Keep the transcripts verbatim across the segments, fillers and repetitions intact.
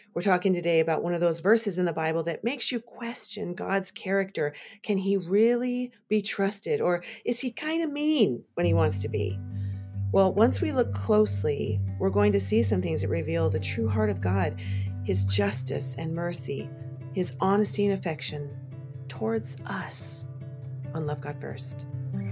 We're talking today about one of those verses in the Bible that makes you question God's character. Can he really be trusted, or is he kind of mean when he wants to be? Well, once we look closely, we're going to see some things that reveal the true heart of God, his justice and mercy, his honesty and affection towards us on Love God First.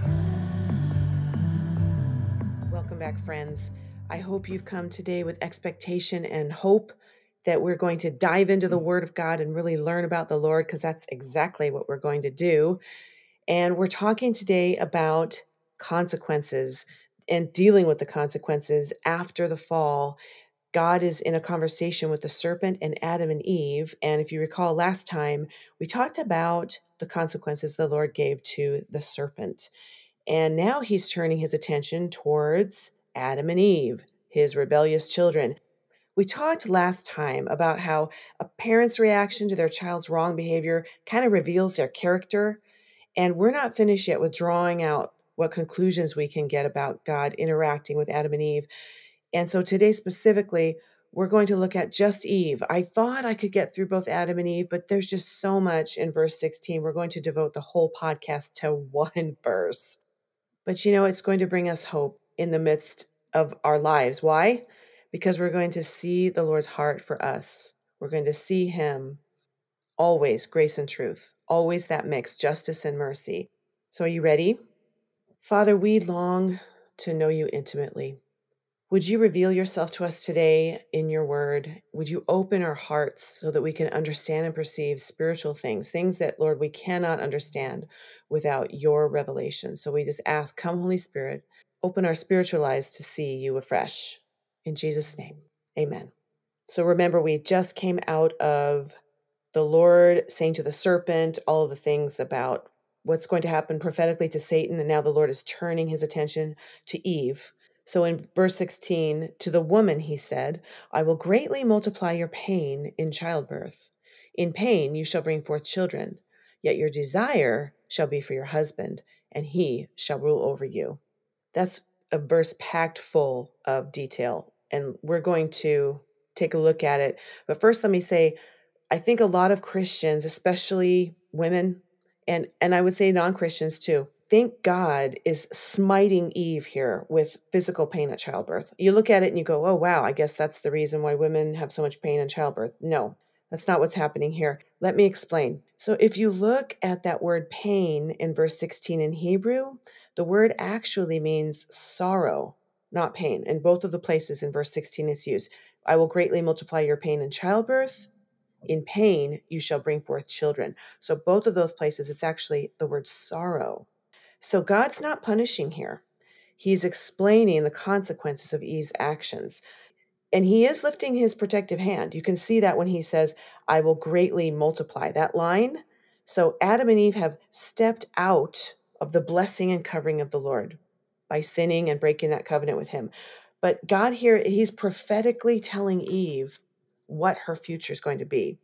Welcome back, friends. I hope you've come today with expectation and hope that we're going to dive into the Word of God and really learn about the Lord, because that's exactly what we're going to do. And we're talking today about consequences and dealing with the consequences after the fall. God is in a conversation with the serpent and Adam and Eve. And if you recall last time, we talked about the consequences the Lord gave to the serpent. And now he's turning his attention towards Adam and Eve, his rebellious children. We talked last time about how a parent's reaction to their child's wrong behavior kind of reveals their character. And we're not finished yet with drawing out what conclusions we can get about God interacting with Adam and Eve. And so today specifically, we're going to look at just Eve. I thought I could get through both Adam and Eve, but there's just so much in verse sixteen. We're going to devote the whole podcast to one verse. But you know, it's going to bring us hope in the midst of our lives. Why? Because we're going to see the Lord's heart for us. We're going to see him always grace and truth, always that mix, justice and mercy. So are you ready? Father, we long to know you intimately. Would you reveal yourself to us today in your word? Would you open our hearts so that we can understand and perceive spiritual things, things that, Lord, we cannot understand without your revelation. So we just ask, come, Holy Spirit, open our spiritual eyes to see you afresh. In Jesus' name, amen. So remember, we just came out of the Lord saying to the serpent all of the things about what's going to happen prophetically to Satan, and now the Lord is turning his attention to Eve. So in verse sixteen, to the woman he said, I will greatly multiply your pain in childbirth. In pain you shall bring forth children, yet your desire shall be for your husband, and he shall rule over you. That's a verse packed full of detail, and we're going to take a look at it. But first, let me say, I think a lot of Christians, especially women, and, and I would say non-Christians too, think God is smiting Eve here with physical pain at childbirth. You look at it and you go, oh, wow, I guess that's the reason why women have so much pain in childbirth. No, that's not what's happening here. Let me explain. So if you look at that word pain in verse sixteen in Hebrew, the word actually means sorrow, not pain. In both of the places in verse sixteen it's used. I will greatly multiply your pain in childbirth. In pain, you shall bring forth children. So both of those places, it's actually the word sorrow. So God's not punishing here. He's explaining the consequences of Eve's actions. And he is lifting his protective hand. You can see that when he says, I will greatly multiply. That line. So Adam and Eve have stepped out of the blessing and covering of the Lord by sinning and breaking that covenant with him. But God here, he's prophetically telling Eve what her future is going to be.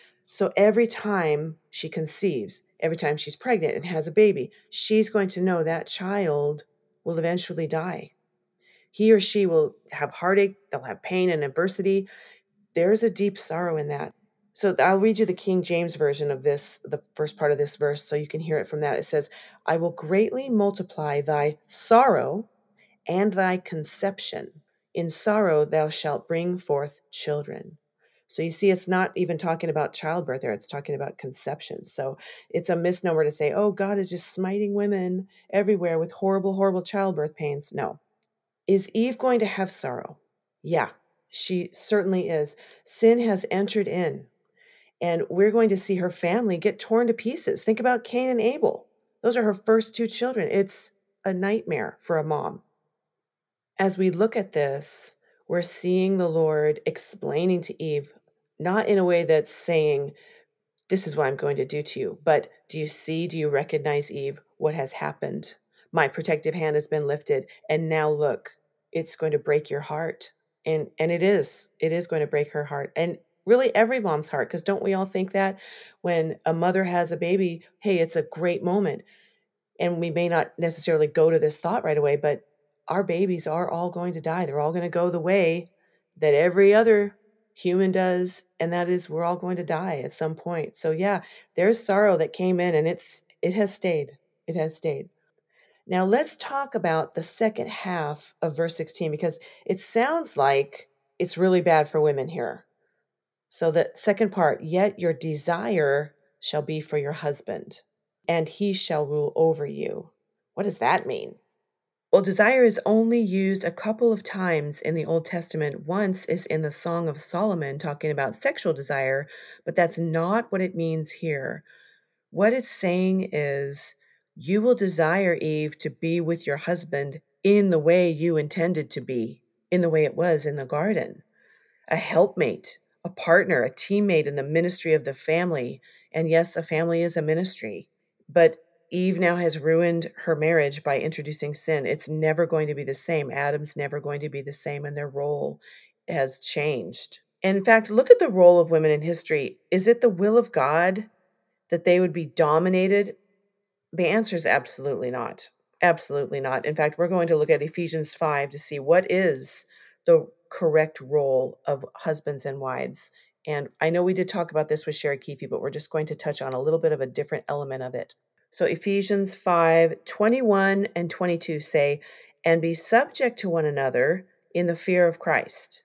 So every time she conceives, every time she's pregnant and has a baby, she's going to know that child will eventually die. He or she will have heartache, they'll have pain and adversity. There's a deep sorrow in that. So I'll read you the King James version of this, the first part of this verse, so you can hear it from that. It says, I will greatly multiply thy sorrow and thy conception. In sorrow thou shalt bring forth children. So you see, it's not even talking about childbirth there. It's talking about conception. So it's a misnomer to say, oh, God is just smiting women everywhere with horrible, horrible childbirth pains. No. Is Eve going to have sorrow? Yeah, she certainly is. Sin has entered in, and we're going to see her family get torn to pieces. Think about Cain and Abel. Those are her first two children. It's a nightmare for a mom. As we look at this, we're seeing the Lord explaining to Eve, not in a way that's saying, this is what I'm going to do to you, but do you see, do you recognize, Eve, what has happened? My protective hand has been lifted, and now look, it's going to break your heart. And, and it is, it is going to break her heart. And really every mom's heart, because don't we all think that when a mother has a baby, hey, it's a great moment. And we may not necessarily go to this thought right away, but our babies are all going to die. They're all going to go the way that every other human does, and that is we're all going to die at some point. So yeah, there's sorrow that came in, and it's it has stayed. It has stayed. Now let's talk about the second half of verse sixteen, because it sounds like it's really bad for women here. So the second part, yet your desire shall be for your husband, and he shall rule over you. What does that mean? Well, desire is only used a couple of times in the Old Testament. Once is in the Song of Solomon talking about sexual desire, but that's not what it means here. What it's saying is, you will desire, Eve, to be with your husband in the way you intended to be, in the way it was in the garden. A helpmate, a partner, a teammate in the ministry of the family. And yes, a family is a ministry. But Eve now has ruined her marriage by introducing sin. It's never going to be the same. Adam's never going to be the same, and their role has changed. And in fact, look at the role of women in history. Is it the will of God that they would be dominated? The answer is absolutely not. Absolutely not. In fact, we're going to look at Ephesians five to see what is the correct role of husbands and wives. And I know we did talk about this with Sherry Keefe, but we're just going to touch on a little bit of a different element of it. So Ephesians five, twenty-one and twenty-two say, and be subject to one another in the fear of Christ.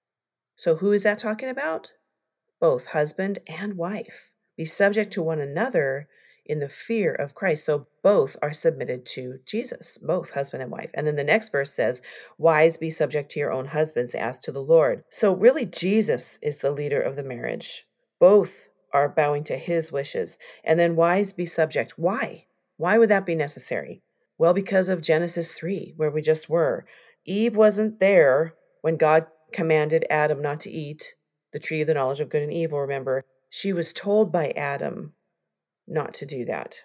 So who is that talking about? Both husband and wife. Be subject to one another in the fear of Christ. So both are submitted to Jesus, both husband and wife. And then the next verse says, wives, be subject to your own husbands as to the Lord. So really Jesus is the leader of the marriage. Both are bowing to his wishes. And then wives, be subject. Why? Why would that be necessary? Well, because of Genesis three, where we just were. Eve wasn't there when God commanded Adam not to eat the tree of the knowledge of good and evil. Remember, she was told by Adam not to do that.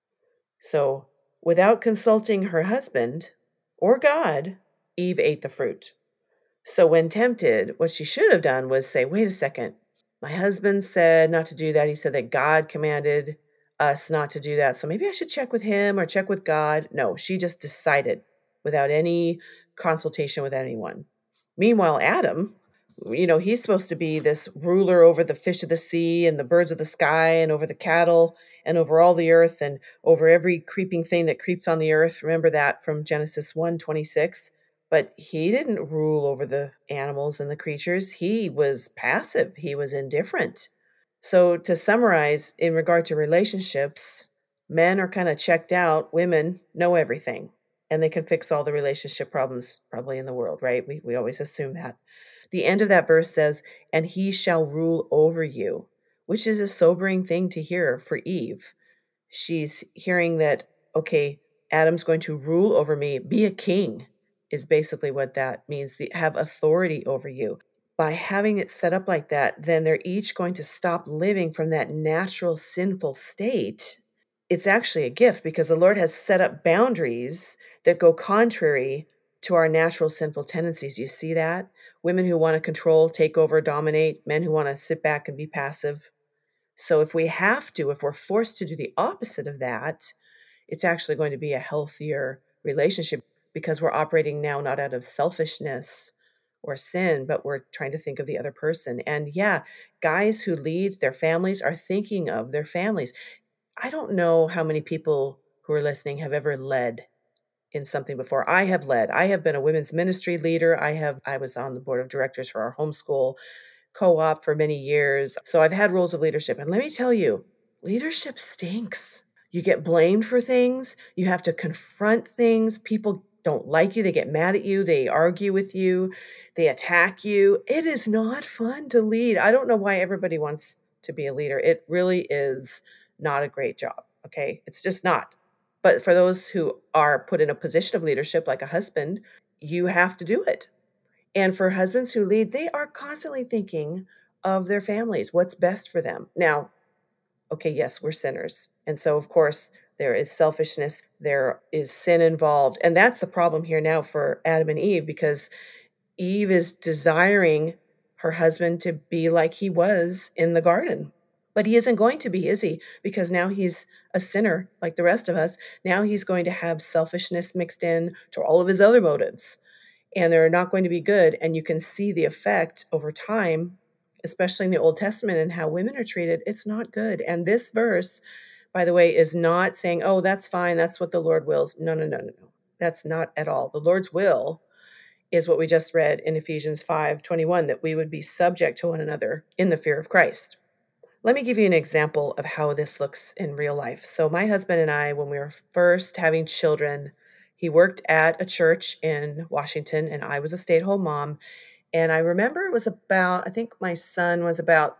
So without consulting her husband or God, Eve ate the fruit. So when tempted, what she should have done was say, wait a second, my husband said not to do that. He said that God commanded us not to do that. So maybe I should check with him or check with God. No, she just decided without any consultation with anyone. Meanwhile, Adam, you know, he's supposed to be this ruler over the fish of the sea and the birds of the sky and over the cattle and over all the earth and over every creeping thing that creeps on the earth. Remember that from Genesis one twenty-six. But he didn't rule over the animals and the creatures. He was passive. He was indifferent. So to summarize, in regard to relationships, men are kind of checked out. Women know everything, and they can fix all the relationship problems probably in the world, right? We, we always assume that. The end of that verse says, and he shall rule over you, which is a sobering thing to hear for Eve. She's hearing that, okay, Adam's going to rule over me, be a king, is basically what that means, the, have authority over you. By having it set up like that, then they're each going to stop living from that natural sinful state. It's actually a gift because the Lord has set up boundaries that go contrary to our natural sinful tendencies. You see that? Women who want to control, take over, dominate, men who want to sit back and be passive. So if we have to, if we're forced to do the opposite of that, it's actually going to be a healthier relationship because we're operating now not out of selfishness or sin, but we're trying to think of the other person. And yeah, guys who lead their families are thinking of their families. I don't know how many people who are listening have ever led in something before. I have led. I have been a women's ministry leader. I have I was on the board of directors for our homeschool co-op for many years. So I've had roles of leadership. And let me tell you, leadership stinks. You get blamed for things. You have to confront things. People don't like you. They get mad at you. They argue with you. They attack you. It is not fun to lead. I don't know why everybody wants to be a leader. It really is not a great job. Okay. It's just not. But for those who are put in a position of leadership, like a husband, you have to do it. And for husbands who lead, they are constantly thinking of their families, what's best for them. Now, okay, yes, we're sinners. And so, of course, there is selfishness, there is sin involved. And that's the problem here now for Adam and Eve, because Eve is desiring her husband to be like he was in the garden. But he isn't going to be, is he? Because now he's a sinner like the rest of us. Now he's going to have selfishness mixed in to all of his other motives. And they're not going to be good. And you can see the effect over time especially in the Old Testament and how women are treated. It's not good. And this verse, by the way, is not saying, oh, that's fine. That's what the Lord wills. No, no, no, no, no. That's not at all. The Lord's will is what we just read in Ephesians five twenty-one, that we would be subject to one another in the fear of Christ. Let me give you an example of how this looks in real life. So my husband and I, when we were first having children, he worked at a church in Washington and I was a stay-at-home mom. And I remember it was about, I think my son was about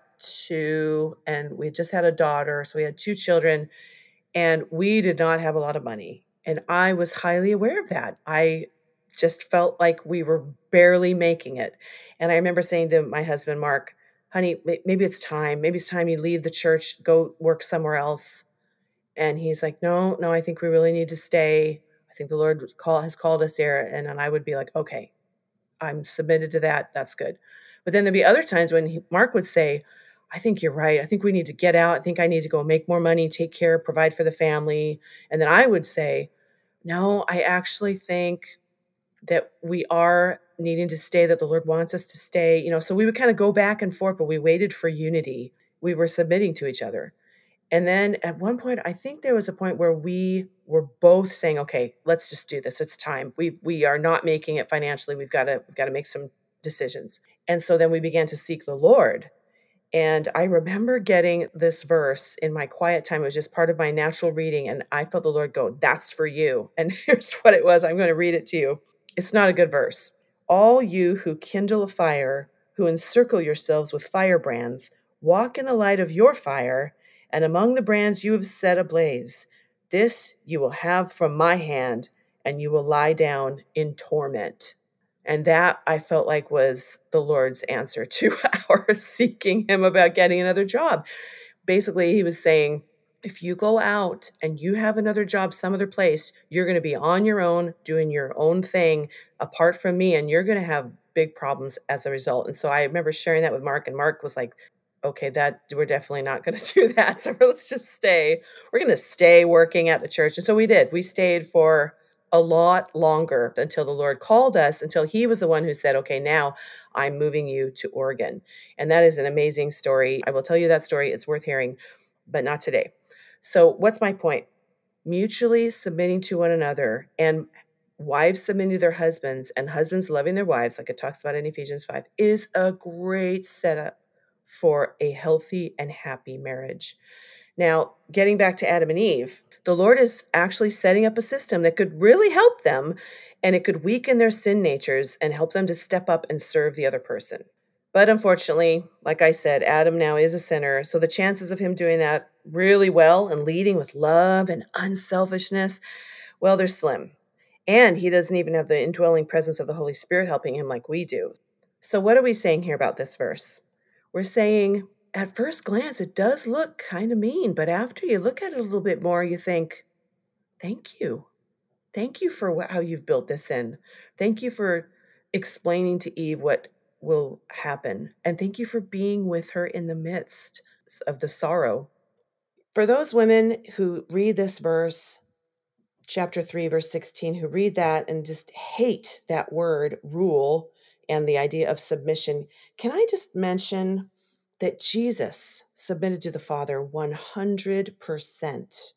two and we just had a daughter. So we had two children and we did not have a lot of money. And I was highly aware of that. I just felt like we were barely making it. And I remember saying to my husband, Mark, honey, maybe it's time. Maybe it's time you leave the church, go work somewhere else. And he's like, no, no, I think we really need to stay. I think the Lord call, has called us here. And, and I would be like, okay, I'm submitted to that. That's good. But then there'd be other times when he, Mark would say, I think you're right. I think we need to get out. I think I need to go make more money, take care, provide for the family. And then I would say, no, I actually think that we are needing to stay, that the Lord wants us to stay. You know, so we would kind of go back and forth, but we waited for unity. We were submitting to each other. And then at one point, I think there was a point where we were both saying, okay, let's just do this. It's time. We we are not making it financially. We've got to we've got to make some decisions. And so then we began to seek the Lord. And I remember getting this verse in my quiet time. It was just part of my natural reading. And I felt the Lord go, that's for you. And here's what it was. I'm going to read it to you. It's not a good verse. All you who kindle a fire, who encircle yourselves with firebrands, walk in the light of your fire, and among the brands you have set ablaze. This you will have from my hand, and you will lie down in torment. And that I felt like was the Lord's answer to our seeking him about getting another job. Basically, he was saying, if you go out and you have another job some other place, you're going to be on your own, doing your own thing apart from me, and you're going to have big problems as a result. And so I remember sharing that with Mark, and Mark was like, okay, that we're definitely not going to do that. So let's just stay. We're going to stay working at the church. And so we did. We stayed for a lot longer until the Lord called us, until he was the one who said, okay, now I'm moving you to Oregon. And that is an amazing story. I will tell you that story. It's worth hearing, but not today. So what's my point? Mutually submitting to one another, and wives submitting to their husbands and husbands loving their wives, like it talks about in Ephesians five, is a great setup for a healthy and happy marriage. Now, getting back to Adam and Eve, the Lord is actually setting up a system that could really help them, and it could weaken their sin natures and help them to step up and serve the other person. But unfortunately, like I said, Adam now is a sinner, so the chances of him doing that really well and leading with love and unselfishness, well, they're slim. And he doesn't even have the indwelling presence of the Holy Spirit helping him like we do. So what are we saying here about this verse? We're saying, at first glance, it does look kind of mean, but after you look at it a little bit more, you think, thank you. Thank you for how you've built this in. Thank you for explaining to Eve what will happen. And thank you for being with her in the midst of the sorrow. For those women who read this verse, chapter three, verse sixteen, who read that and just hate that word rule and the idea of submission, can I just mention that Jesus submitted to the Father one hundred percent.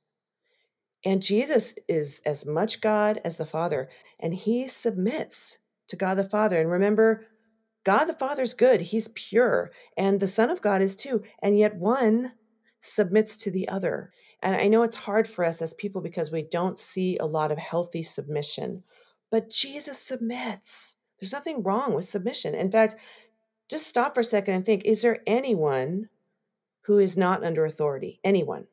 And Jesus is as much God as the Father, and he submits to God the Father. And remember, God the Father's good. He's pure. And the Son of God is too. And yet one submits to the other. And I know it's hard for us as people because we don't see a lot of healthy submission. But Jesus submits. There's nothing wrong with submission. In fact, just stop for a second and think, is there anyone who is not under authority? Anyone?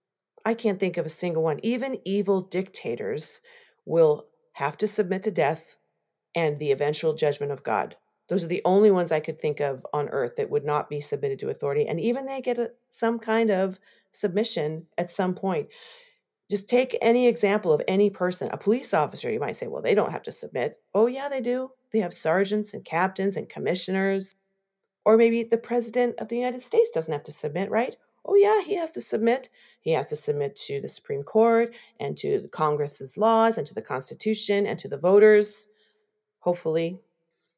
I can't think of a single one. Even evil dictators will have to submit to death and the eventual judgment of God. Those are the only ones I could think of on earth that would not be submitted to authority. And even they get a, some kind of submission at some point. Just take any example of any person, a police officer. You might say, well, they don't have to submit. Oh, yeah, they do. They have sergeants and captains and commissioners. Or maybe the president of the United States doesn't have to submit, right? Oh, yeah, he has to submit. He has to submit to the Supreme Court and to Congress's laws and to the Constitution and to the voters, hopefully.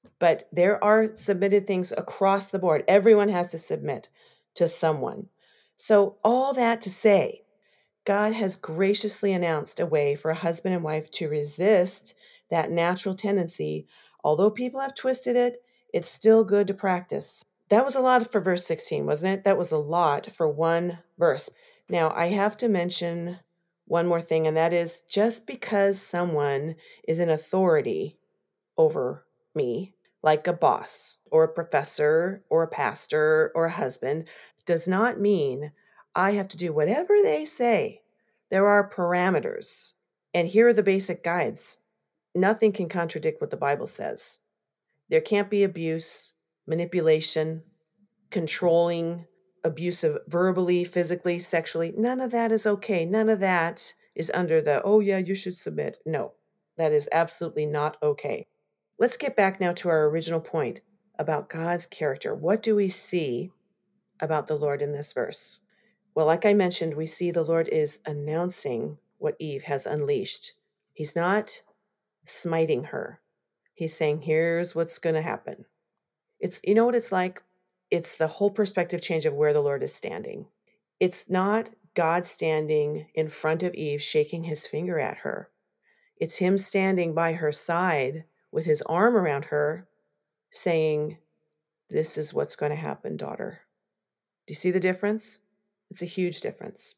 But there are submitted things across the board. Everyone has to submit to someone. So all that to say, God has graciously announced a way for a husband and wife to resist that natural tendency. Although people have twisted it, it's still good to practice. That was a lot for verse sixteen, wasn't it? That was a lot for one verse. Now, I have to mention one more thing, and that is just because someone is in authority over me, like a boss or a professor or a pastor or a husband, does not mean I have to do whatever they say. There are parameters, and here are the basic guides. Nothing can contradict what the Bible says. There can't be abuse, manipulation, controlling, abusive verbally, physically, sexually. None of that is okay. None of that is under the, oh yeah, you should submit. No, that is absolutely not okay. Let's get back now to our original point about God's character. What do we see about the Lord in this verse? Well, like I mentioned, we see the Lord is announcing what Eve has unleashed. He's not smiting her. He's saying, here's what's going to happen. It's, you know what it's like? It's the whole perspective change of where the Lord is standing. It's not God standing in front of Eve, shaking his finger at her. It's him standing by her side with his arm around her, saying, this is what's going to happen, daughter. Do you see the difference? It's a huge difference.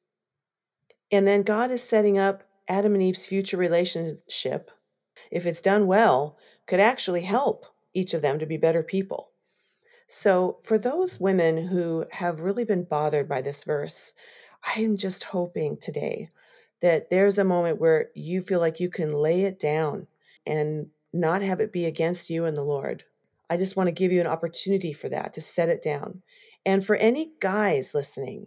And then God is setting up Adam and Eve's future relationship, if it's done well, could actually help each of them to be better people. So for those women who have really been bothered by this verse, I'm just hoping today that there's a moment where you feel like you can lay it down and not have it be against you and the Lord. I just want to give you an opportunity for that, to set it down. And for any guys listening,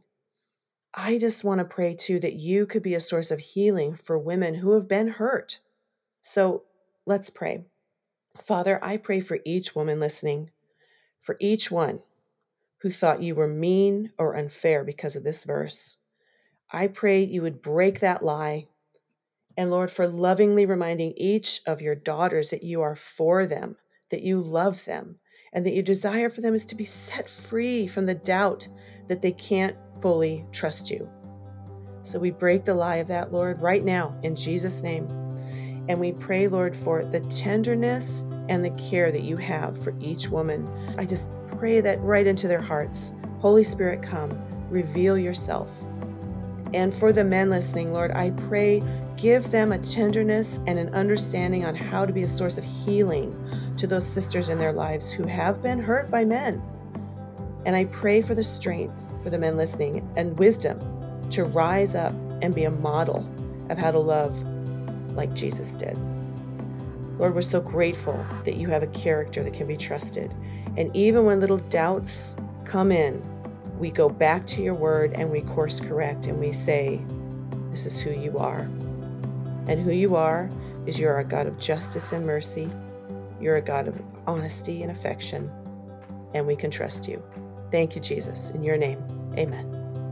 I just want to pray too that you could be a source of healing for women who have been hurt. So let's pray. Father, I pray for each woman listening, for each one who thought you were mean or unfair because of this verse. I pray you would break that lie. And Lord, for lovingly reminding each of your daughters that you are for them, that you love them, and that your desire for them is to be set free from the doubt that they can't fully trust you. So we break the lie of that, Lord, right now in Jesus' name. And we pray, Lord, for the tenderness and the care that you have for each woman. I just pray that right into their hearts. Holy Spirit, come, reveal yourself. And for the men listening, Lord, I pray, give them a tenderness and an understanding on how to be a source of healing to those sisters in their lives who have been hurt by men. And I pray for the strength for the men listening and wisdom to rise up and be a model of how to love like Jesus did. Lord, we're so grateful that you have a character that can be trusted. And even when little doubts come in, we go back to your word and we course correct and we say, this is who you are. And who you are is you're a God of justice and mercy. You're a God of honesty and affection. And we can trust you. Thank you, Jesus. In your name, amen.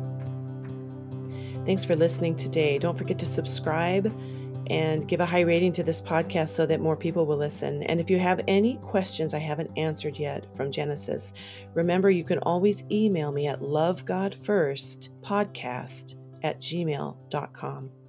Thanks for listening today. Don't forget to subscribe and give a high rating to this podcast so that more people will listen. And if you have any questions I haven't answered yet from Genesis, remember you can always email me at lovegodfirstpodcast at gmail dot com.